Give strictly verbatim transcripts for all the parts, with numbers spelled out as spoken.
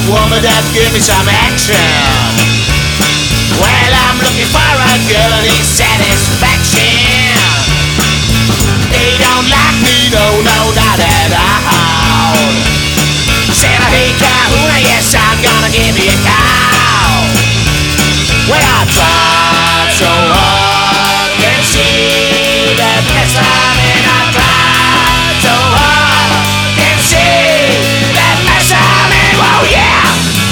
woman that give me some action. Well, I'm looking for a girl that needs satisfaction. They don't like me, no, no, not at all. Said, hey, Kahuna, yes, I'm gonna give you a call. Well, I tried so hard, can't see that mess I'm in. I tried so hard, can't see that mess I'm in. Whoa, yeah!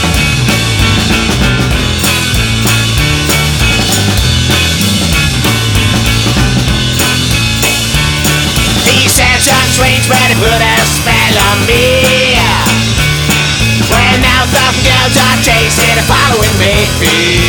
He said some strange, but it put a spell on me. When now some girls are chasing and following me.